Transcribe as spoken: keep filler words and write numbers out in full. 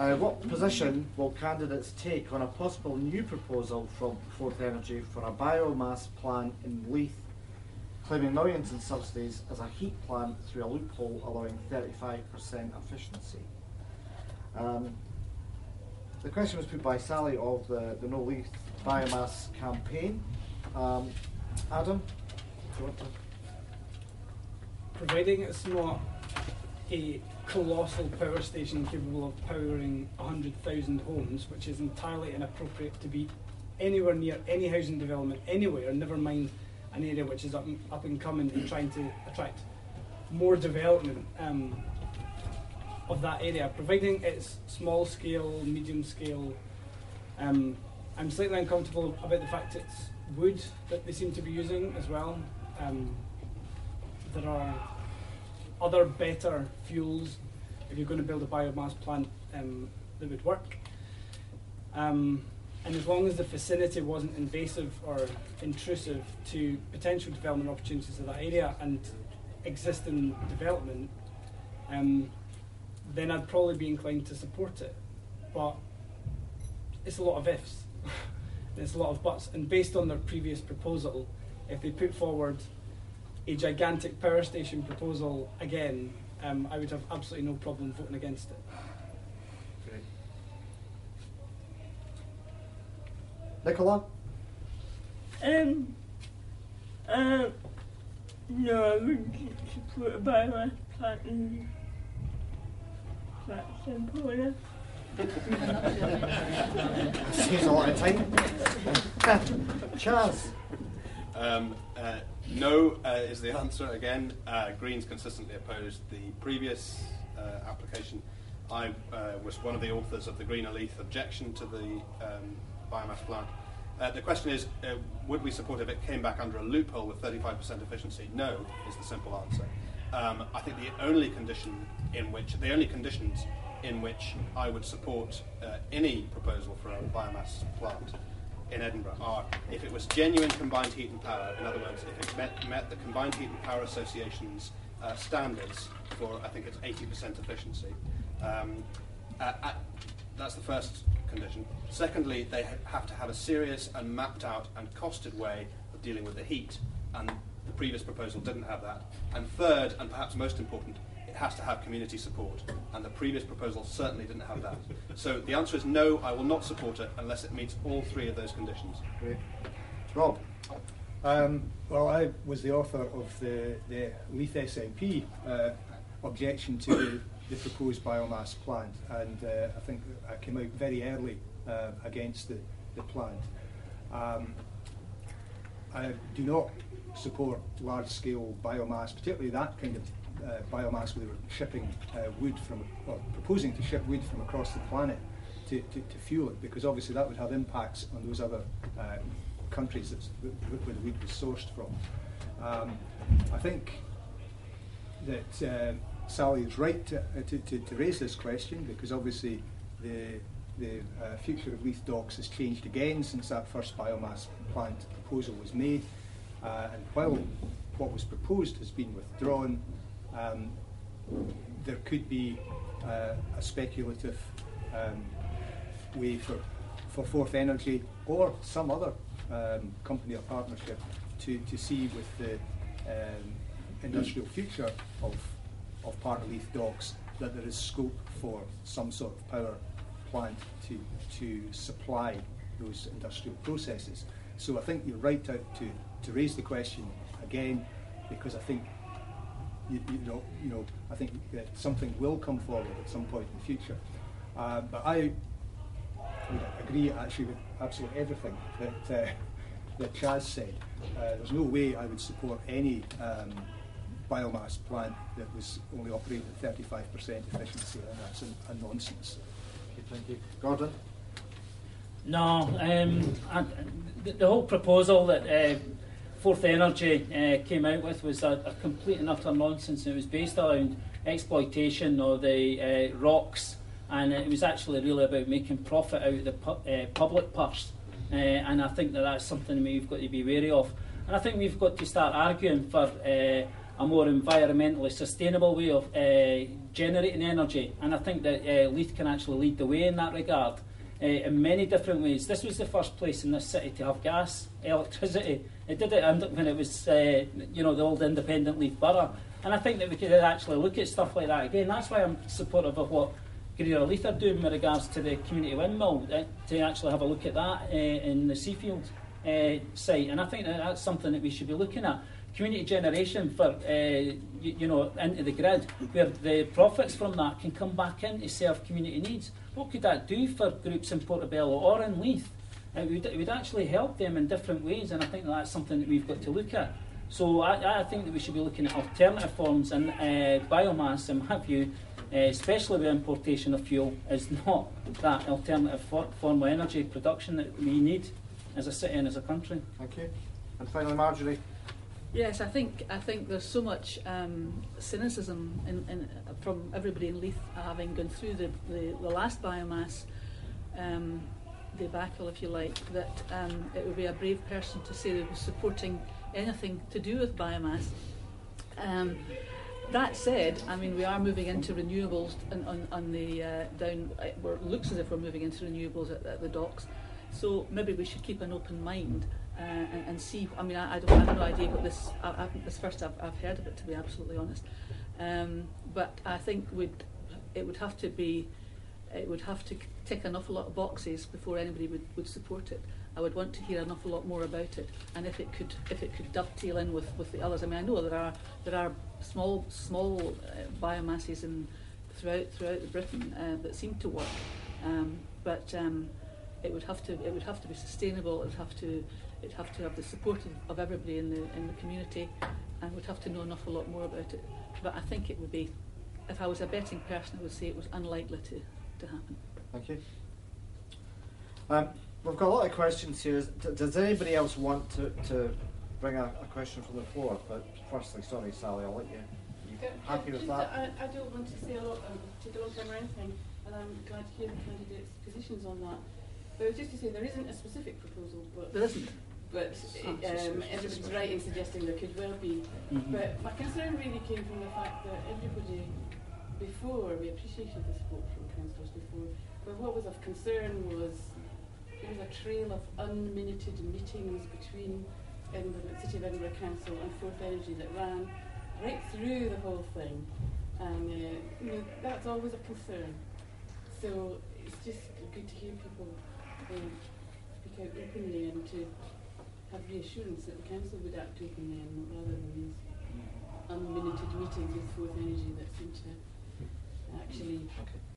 Uh, what position will candidates take on a possible new proposal from Forth Energy for a biomass plant in Leith, claiming millions in subsidies as a heat plant through a loophole allowing thirty-five percent efficiency? Um, the question was put by Sally of the, the No Leith Biomass campaign. Um, Adam, do you want to? Providing it's not a colossal power station capable of powering one hundred thousand homes, which is entirely inappropriate to be anywhere near any housing development anywhere, never mind an area which is up, up and coming and trying to attract more development um, of that area. Providing it's small scale, medium scale, um, I'm slightly uncomfortable about the fact it's wood that they seem to be using as well. Um, there are other better fuels if you're going to build a biomass plant um, that would work. Um, and as long as the vicinity wasn't invasive or intrusive to potential development opportunities of that area and existing development, um, then I'd probably be inclined to support it. But it's a lot of ifs, it's a lot of buts. And based on their previous proposal, if they put forward a gigantic power station proposal again, um, I would have absolutely no problem voting against it. Great. Nicola? Um, uh, no, I wouldn't support a biomass plant in that simple enough. Saves a lot of time. Chaz? Um, uh, no uh, is the answer again. Uh, Greens consistently opposed the previous uh, application. I uh, was one of the authors of the Greener Leith objection to the um, biomass plant. Uh, the question is, uh, would we support it if it came back under a loophole with thirty-five percent efficiency? No is the simple answer. Um, I think the only condition in which, the only conditions in which I would support uh, any proposal for a biomass plant in Edinburgh are if it was genuine combined heat and power. In other words, if it met, met the Combined Heat and Power Association's uh, standards for, I think it's eighty percent efficiency. Um, uh, uh, that's the first condition. Secondly, they ha have to have a serious and mapped out and costed way of dealing with the heat, and the previous proposal didn't have that. And third, and perhaps most important, it has to have community support, and the previous proposal certainly didn't have that. So the answer is no, I will not support it unless it meets all three of those conditions. Great. Rob? Um, well, I was the author of the, the Leith S N P uh, objection to the, the proposed biomass plant, and uh, I think I came out very early uh, against the, the plant. Um, I do not support large-scale biomass, particularly that kind of Uh, biomass where they were shipping uh, wood from, or proposing to ship wood from across the planet to, to, to fuel it, because obviously that would have impacts on those other uh, countries that's, where the wood was sourced from. Um, I think that uh, Sally is right to, to, to, to raise this question, because obviously the, the uh, future of Leith Docks has changed again since that first biomass plant proposal was made, uh, and while what was proposed has been withdrawn, Um, there could be uh, a speculative um, way for, for Forth Energy or some other um, company or partnership to, to see with the um, industrial future of, of part of Leith Docks that there is scope for some sort of power plant to, to supply those industrial processes. So I think you're right to, to, to raise the question again, because I think You, you know, you know, I think that something will come forward at some point in the future. Uh, but I would agree actually with absolutely everything that uh, that Chaz said. Uh, there's no way I would support any um, biomass plant that was only operating at thirty-five percent efficiency, and that's a, a nonsense. Okay, thank you. Gordon? No, um, I, the, the whole proposal that uh, Forth Energy uh, came out with was a, a complete and utter nonsense. It was based around exploitation of the uh, rocks, and it was actually really about making profit out of the pu uh, public purse. Uh, and I think that that's something we've got to be wary of. And I think we've got to start arguing for uh, a more environmentally sustainable way of uh, generating energy. And I think that uh, Leith can actually lead the way in that regard uh, in many different ways. This was the first place in this city to have gas, electricity. It did it when it was, uh, you know, the old independent Leith borough. And I think that we could actually look at stuff like that again. That's why I'm supportive of what Greer Leith are doing with regards to the community windmill, uh, to actually have a look at that uh, in the Seafield uh, site. And I think that that's something that we should be looking at. Community generation for, uh, you, you know, into the grid, where the profits from that can come back in to serve community needs. What could that do for groups in Portobello or in Leith? It would, it would actually help them in different ways, and I think that that's something that we've got to look at. So I, I think that we should be looking at alternative forms, and uh, biomass, in my view, uh, especially with importation of fuel, is not that alternative for, form of energy production that we need as a city and as a country. Thank you. And finally, Marjorie. Yes, I think I think there's so much um, cynicism in, in, from everybody in Leith, having gone through the, the, the last biomass um, debacle, if you like, that um, it would be a brave person to say they were supporting anything to do with biomass. Um, that said, I mean, we are moving into renewables on, on, on the uh, down. It looks as if we're moving into renewables at, at the docks. So maybe we should keep an open mind. Uh, and, and see. I mean, I, I don't I have no idea what this. I, I, this first I've, I've heard of it, to be absolutely honest. Um, but I think would it would have to be, it would have to tick an awful lot of boxes before anybody would, would support it. I would want to hear an awful lot more about it, and if it could if it could dovetail in with, with the others. I mean, I know there are there are small small uh, biomasses in throughout throughout Britain uh, that seem to work, um, but um, it would have to it would have to be sustainable. It would have to It'd have to have the support of, of everybody in the in the community, and would have to know an awful lot more about it. But I think it would be, if I was a betting person, I would say it was unlikely to, to happen. Thank you. Um, we've got a lot of questions here. D- does anybody else want to, to bring a, a question from the floor? But firstly, sorry, Sally, I'll let you. You Yeah, happy with just that? that I, I don't want to say a lot um, to don't or anything, and I'm glad to hear the candidates' positions on that. But it was just to say there isn't a specific proposal, but There isn't. But um, everybody's right in suggesting there could well be. Mm-hmm. But my concern really came from the fact that everybody before, we appreciated the support from councillors before, but what was of concern was there was a trail of unminuted meetings between Edinburgh, City of Edinburgh Council and Forth Energy that ran right through the whole thing. And uh, you know, that's always a concern. So it's just good to hear people uh, speak out openly and to have reassurance that the council would act openly and rather than these unminuted meetings with Forth Energy that seem to actually